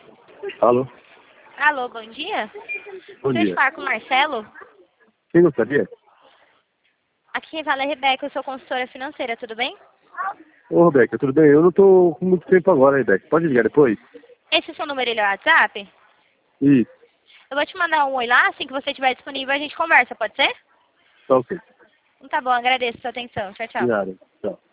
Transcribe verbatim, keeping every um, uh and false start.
Alô? Alô, bom dia. Bom Deixa eu dia. falar com o Marcelo. Quem gostaria? Aqui quem fala é Rebeca, eu sou consultora financeira, tudo bem? Ô, Rebeca, tudo bem? Eu não tô com muito tempo agora, Rebeca. Pode ligar depois? Esse é o seu número, ele é o WhatsApp? Isso. Eu vou te mandar um oi lá, assim que você estiver disponível a gente conversa, pode ser? Tá ok. Então tá bom, agradeço a sua atenção. Tchau, De tchau. nada. Tchau.